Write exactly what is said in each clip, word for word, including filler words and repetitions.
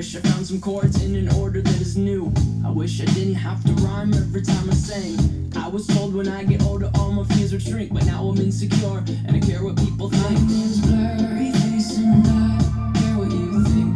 wish I found some chords in an order that is new. I wish I didn't have to rhyme every time I sang. I was told when I get older all my fears would shrink, but now I'm insecure and I care what people think. My name's blurry face and I care what you think.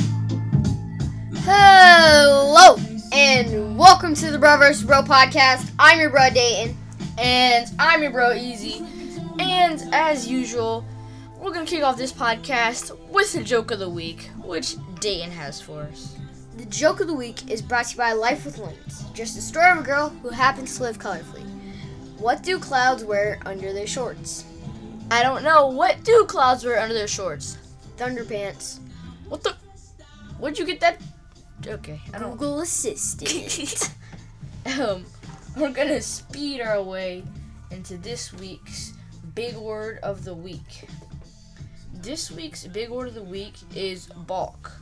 Hello and welcome to the Bro versus. Bro podcast. I'm your bro Dayton. And I'm your bro Easy. And as usual, we're going to kick off this podcast with the joke of the week, which Dayton has for us. The joke of the week is brought to you by Life with Limits, just a story of a girl who happens to live colorfully. What do clouds wear under their shorts? I don't know. What do clouds wear under their shorts? Thunderpants. What the? Where'd you get that? Okay, I don't. Google Assistant. um, we're going to speed our way into this week's big word of the week. This week's big word of the week is balk.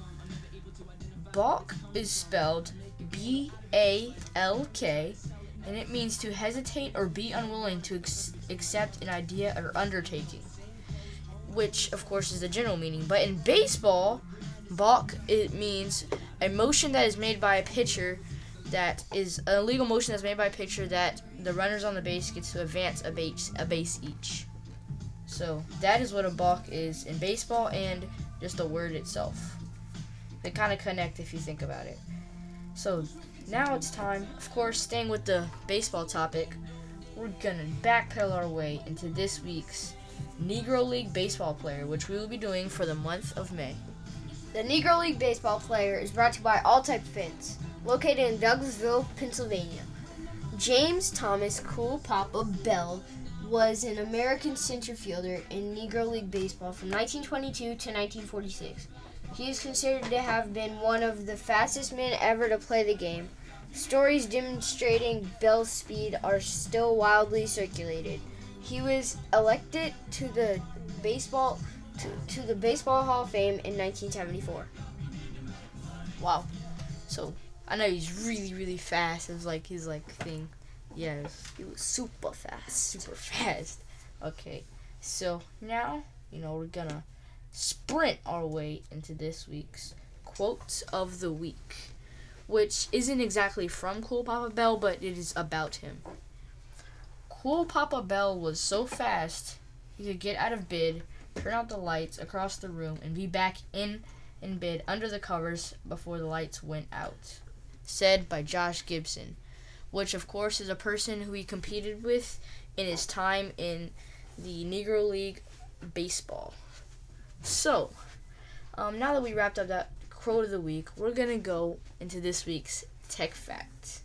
Balk is spelled B A L K, and it means to hesitate or be unwilling to ex- accept an idea or undertaking, which, of course, is the general meaning. But in baseball, balk, it means a motion that is made by a pitcher that is an illegal motion that's made by a pitcher that the runners on the base get to advance a base, a base each. So that is what a balk is in baseball and just the word itself. They kind of connect if you think about it. So now it's time, of course, staying with the baseball topic, we're going to backpedal our way into this week's Negro League baseball player, which we will be doing for the month of May. The Negro League baseball player is brought to you by All Type Fins, located in Douglasville, Pennsylvania. James Thomas Cool Papa Bell was an American center fielder in Negro League baseball from nineteen twenty-two to nineteen forty-six. He is considered to have been one of the fastest men ever to play the game. Stories demonstrating Bell's speed are still wildly circulated. He was elected to the baseball to, to the Baseball Hall of Fame in nineteen seventy-four. Wow. So I know he's really, really fast. It was like his like thing. Yes. He was super fast. Super fast. Okay. So now, you know, we're gonna sprint our way into this week's quote of the week, which isn't exactly from Cool Papa Bell, but it is about him. Cool Papa Bell was so fast he could get out of bed, turn out the lights across the room, and be back in in bed under the covers before the lights went out. Said by Josh Gibson, which of course is a person who he competed with in his time in the Negro League baseball. So, um, now that we wrapped up that quote of the week, we're going to go into this week's tech fact.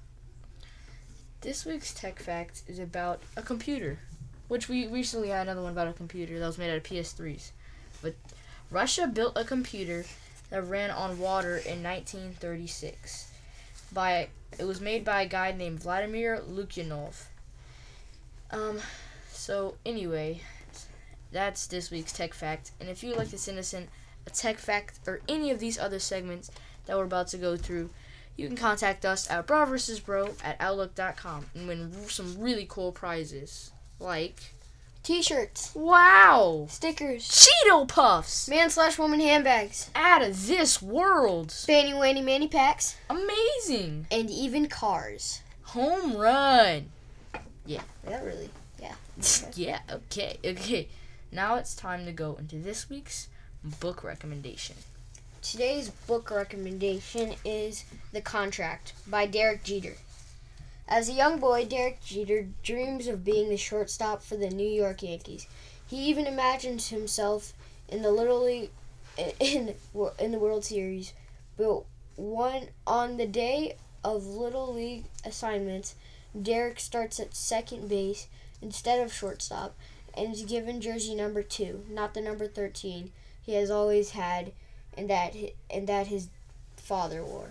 This week's tech fact is about a computer, which we recently had another one about a computer that was made out of P S threes. But Russia built a computer that ran on water in nineteen thirty-six. By it was made by a guy named Vladimir Lukyanov. Um, so anyway, that's this week's tech fact. And if you would like to send us in a tech fact or any of these other segments that we're about to go through, you can contact us at bro versus bro at outlook dot com and win some really cool prizes like T-shirts, wow, stickers, Cheeto Puffs, man slash woman handbags, out of this world, Fanny Wanny Manny packs, amazing, and even cars. Home run. Yeah. That really, yeah. Yeah, okay, okay. Now it's time to go into this week's book recommendation. Today's book recommendation is The Contract by Derek Jeter. As a young boy, Derek Jeter dreams of being the shortstop for the New York Yankees. He even imagines himself in the Little League in in the World Series. But one on the day of Little League assignments, Derek starts at second base instead of shortstop and is given jersey number two, not the number thirteen he has always had, and that and that his father wore.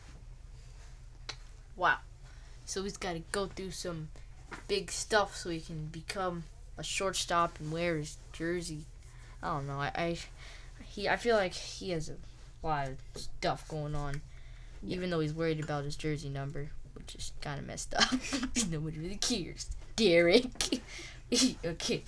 Wow. So he's got to go through some big stuff so he can become a shortstop and wear his jersey. I don't know. I, I he I feel like he has a lot of stuff going on, even though he's worried about his jersey number, which is kind of messed up. Nobody really cares. Derek. Okay.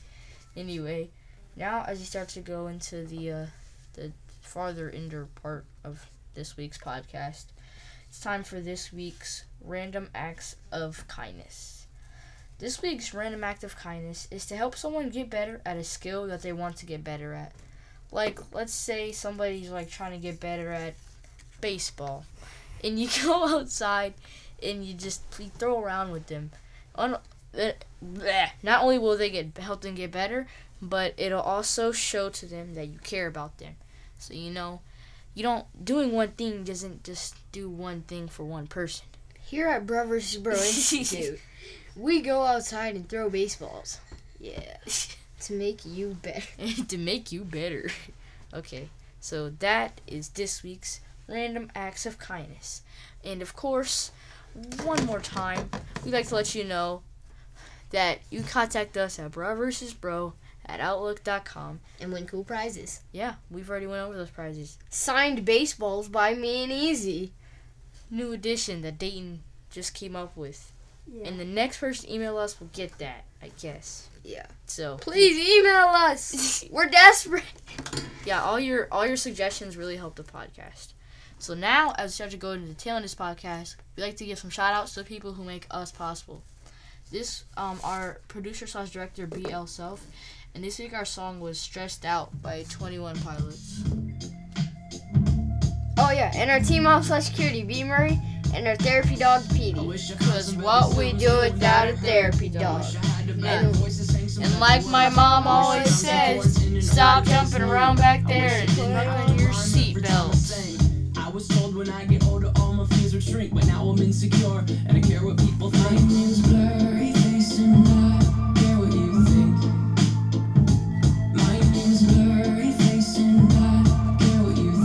Anyway, now as he starts to go into the uh, the farther inner part of this week's podcast. It's time for this week's Random Acts of Kindness. This week's Random Act of Kindness is to help someone get better at a skill that they want to get better at. Like, let's say somebody's like trying to get better at baseball, and you go outside and you just you throw around with them. Un- Not only will they get help them get better, but it'll also show to them that you care about them. So you know, you don't doing one thing doesn't just do one thing for one person. Here at Bro versus Bro Institute, we go outside and throw baseballs. Yeah, to make you better. To make you better. Okay, so that is this week's Random Acts of Kindness, and of course, one more time, we'd like to let you know that you contact us at bro versus bro at outlook dot com And win cool prizes. Yeah, we've already went over those prizes. Signed baseballs by me and Easy. New edition that Dayton just came up with. Yeah. And the next person to email us will get that, I guess. Yeah. So please email us. We're desperate. Yeah, all your all your suggestions really help the podcast. So now, as we start to go into the tail end of this podcast, we'd like to give some shout outs to the people who make us possible. This, um, our producer slash director, B L Self, and this week our song was Stressed Out by twenty-one Pilots. Oh yeah, and our team off slash security, B Murray, and our therapy dog, Petey. Because what we do without a therapy dog. And, and like my mom always says, stop jumping around back there and put on your seatbelt. I was told when I get older all my fears would shrink, but now I'm insecure and I care what people think. My name's blurry face and I care what you think. My name's blurry face and I care what you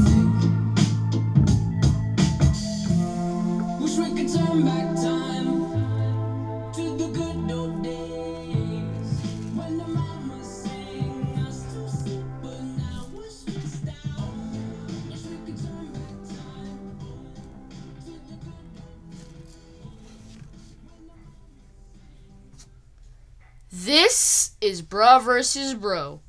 think. Wish we could turn back time to the good old days when the mama sang us to sleep, but now we're stressed out. Wish we could turn back. This is Bro versus Bro.